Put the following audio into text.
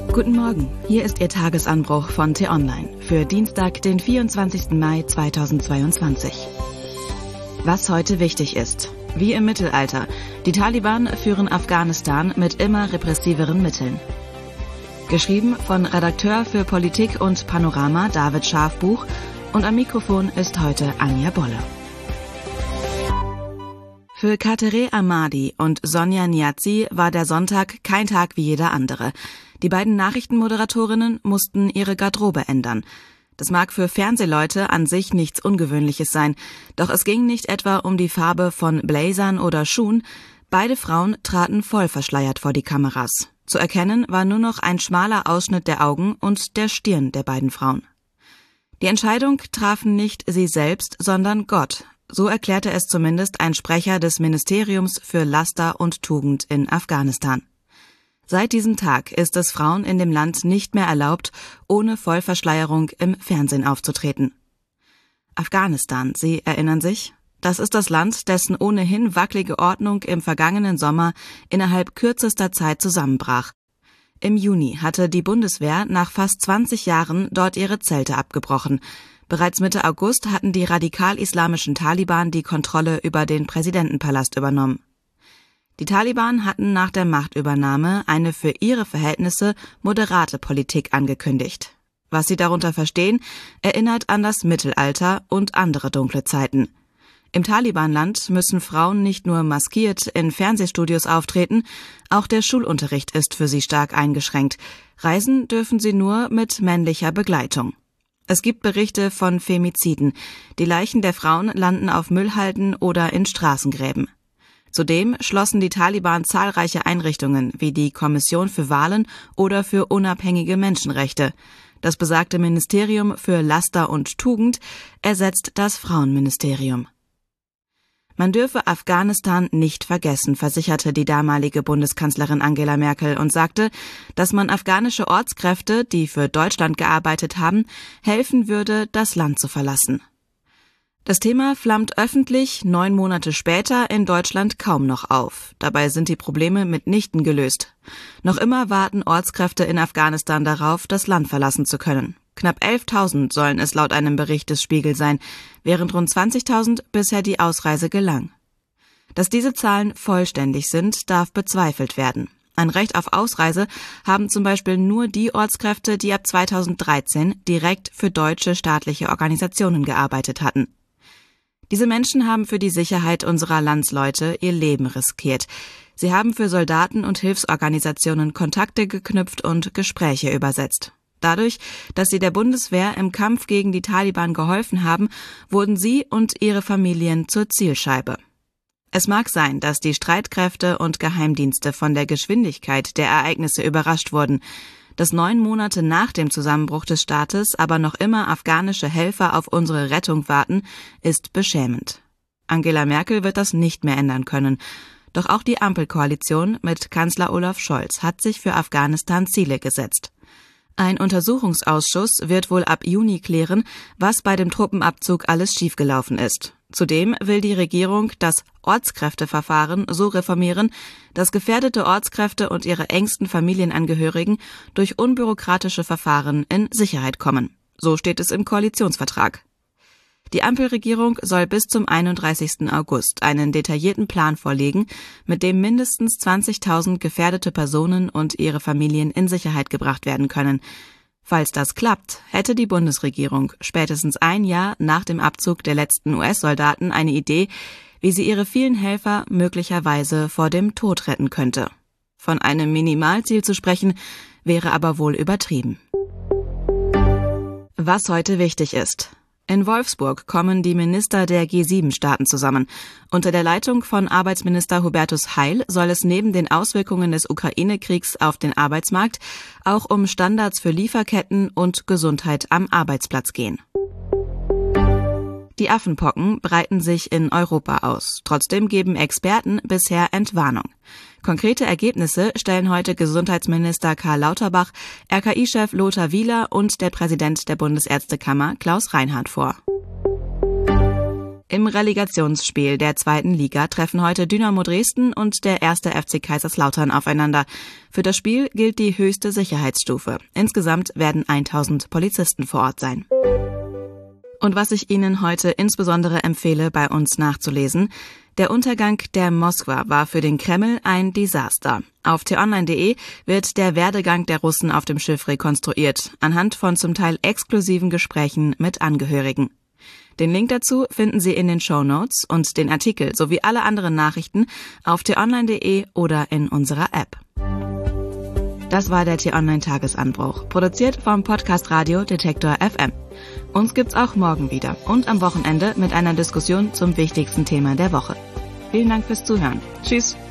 Guten Morgen, hier ist Ihr Tagesanbruch von T-Online für Dienstag, den 24. Mai 2022. Was heute wichtig ist. Wie im Mittelalter. Die Taliban führen Afghanistan mit immer repressiveren Mitteln. Geschrieben von Redakteur für Politik und Panorama David Schafbuch und am Mikrofon ist heute Anja Bolle. Für Khatereh Ahmadi und Sonja Niazi war der Sonntag kein Tag wie jeder andere. Die beiden Nachrichtenmoderatorinnen mussten ihre Garderobe ändern. Das mag für Fernsehleute an sich nichts Ungewöhnliches sein, doch es ging nicht etwa um die Farbe von Blazern oder Schuhen. Beide Frauen traten voll verschleiert vor die Kameras. Zu erkennen war nur noch ein schmaler Ausschnitt der Augen und der Stirn der beiden Frauen. Die Entscheidung trafen nicht sie selbst, sondern Gott. So erklärte es zumindest ein Sprecher des Ministeriums für Laster und Tugend in Afghanistan. Seit diesem Tag ist es Frauen in dem Land nicht mehr erlaubt, ohne Vollverschleierung im Fernsehen aufzutreten. Afghanistan, Sie erinnern sich? Das ist das Land, dessen ohnehin wackelige Ordnung im vergangenen Sommer innerhalb kürzester Zeit zusammenbrach. Im Juni hatte die Bundeswehr nach fast 20 Jahren dort ihre Zelte abgebrochen. Bereits Mitte August hatten die radikal-islamischen Taliban die Kontrolle über den Präsidentenpalast übernommen. Die Taliban hatten nach der Machtübernahme eine für ihre Verhältnisse moderate Politik angekündigt. Was sie darunter verstehen, erinnert an das Mittelalter und andere dunkle Zeiten. Im Talibanland müssen Frauen nicht nur maskiert in Fernsehstudios auftreten, auch der Schulunterricht ist für sie stark eingeschränkt. Reisen dürfen sie nur mit männlicher Begleitung. Es gibt Berichte von Femiziden. Die Leichen der Frauen landen auf Müllhalden oder in Straßengräben. Zudem schlossen die Taliban zahlreiche Einrichtungen wie die Kommission für Wahlen oder für unabhängige Menschenrechte. Das besagte Ministerium für Laster und Tugend ersetzt das Frauenministerium. Man dürfe Afghanistan nicht vergessen, versicherte die damalige Bundeskanzlerin Angela Merkel und sagte, dass man afghanische Ortskräfte, die für Deutschland gearbeitet haben, helfen würde, das Land zu verlassen. Das Thema flammt öffentlich 9 Monate später in Deutschland kaum noch auf. Dabei sind die Probleme mitnichten gelöst. Noch immer warten Ortskräfte in Afghanistan darauf, das Land verlassen zu können. Knapp 11.000 sollen es laut einem Bericht des Spiegel sein, während rund 20.000 bisher die Ausreise gelang. Dass diese Zahlen vollständig sind, darf bezweifelt werden. Ein Recht auf Ausreise haben zum Beispiel nur die Ortskräfte, die ab 2013 direkt für deutsche staatliche Organisationen gearbeitet hatten. Diese Menschen haben für die Sicherheit unserer Landsleute ihr Leben riskiert. Sie haben für Soldaten und Hilfsorganisationen Kontakte geknüpft und Gespräche übersetzt. Dadurch, dass sie der Bundeswehr im Kampf gegen die Taliban geholfen haben, wurden sie und ihre Familien zur Zielscheibe. Es mag sein, dass die Streitkräfte und Geheimdienste von der Geschwindigkeit der Ereignisse überrascht wurden. Dass 9 Monate nach dem Zusammenbruch des Staates aber noch immer afghanische Helfer auf unsere Rettung warten, ist beschämend. Angela Merkel wird das nicht mehr ändern können. Doch auch die Ampelkoalition mit Kanzler Olaf Scholz hat sich für Afghanistan Ziele gesetzt. Ein Untersuchungsausschuss wird wohl ab Juni klären, was bei dem Truppenabzug alles schiefgelaufen ist. Zudem will die Regierung das Ortskräfteverfahren so reformieren, dass gefährdete Ortskräfte und ihre engsten Familienangehörigen durch unbürokratische Verfahren in Sicherheit kommen. So steht es im Koalitionsvertrag. Die Ampelregierung soll bis zum 31. August einen detaillierten Plan vorlegen, mit dem mindestens 20.000 gefährdete Personen und ihre Familien in Sicherheit gebracht werden können. Falls das klappt, hätte die Bundesregierung spätestens 1 Jahr nach dem Abzug der letzten US-Soldaten eine Idee, wie sie ihre vielen Helfer möglicherweise vor dem Tod retten könnte. Von einem Minimalziel zu sprechen, wäre aber wohl übertrieben. Was heute wichtig ist. In Wolfsburg kommen die Minister der G7-Staaten zusammen. Unter der Leitung von Arbeitsminister Hubertus Heil soll es neben den Auswirkungen des Ukraine-Kriegs auf den Arbeitsmarkt auch um Standards für Lieferketten und Gesundheit am Arbeitsplatz gehen. Die Affenpocken breiten sich in Europa aus. Trotzdem geben Experten bisher Entwarnung. Konkrete Ergebnisse stellen heute Gesundheitsminister Karl Lauterbach, RKI-Chef Lothar Wieler und der Präsident der Bundesärztekammer Klaus Reinhardt vor. Im Relegationsspiel der 2. Liga treffen heute Dynamo Dresden und der 1. FC Kaiserslautern aufeinander. Für das Spiel gilt die höchste Sicherheitsstufe. Insgesamt werden 1000 Polizisten vor Ort sein. Und was ich Ihnen heute insbesondere empfehle, bei uns nachzulesen: Der Untergang der Moskwa war für den Kreml ein Desaster. Auf t-online.de wird der Werdegang der Russen auf dem Schiff rekonstruiert, anhand von zum Teil exklusiven Gesprächen mit Angehörigen. Den Link dazu finden Sie in den Shownotes und den Artikel sowie alle anderen Nachrichten auf t-online.de oder in unserer App. Das war der T-Online-Tagesanbruch, produziert vom Podcast Radio Detektor FM. Uns gibt's auch morgen wieder und am Wochenende mit einer Diskussion zum wichtigsten Thema der Woche. Vielen Dank fürs Zuhören. Tschüss.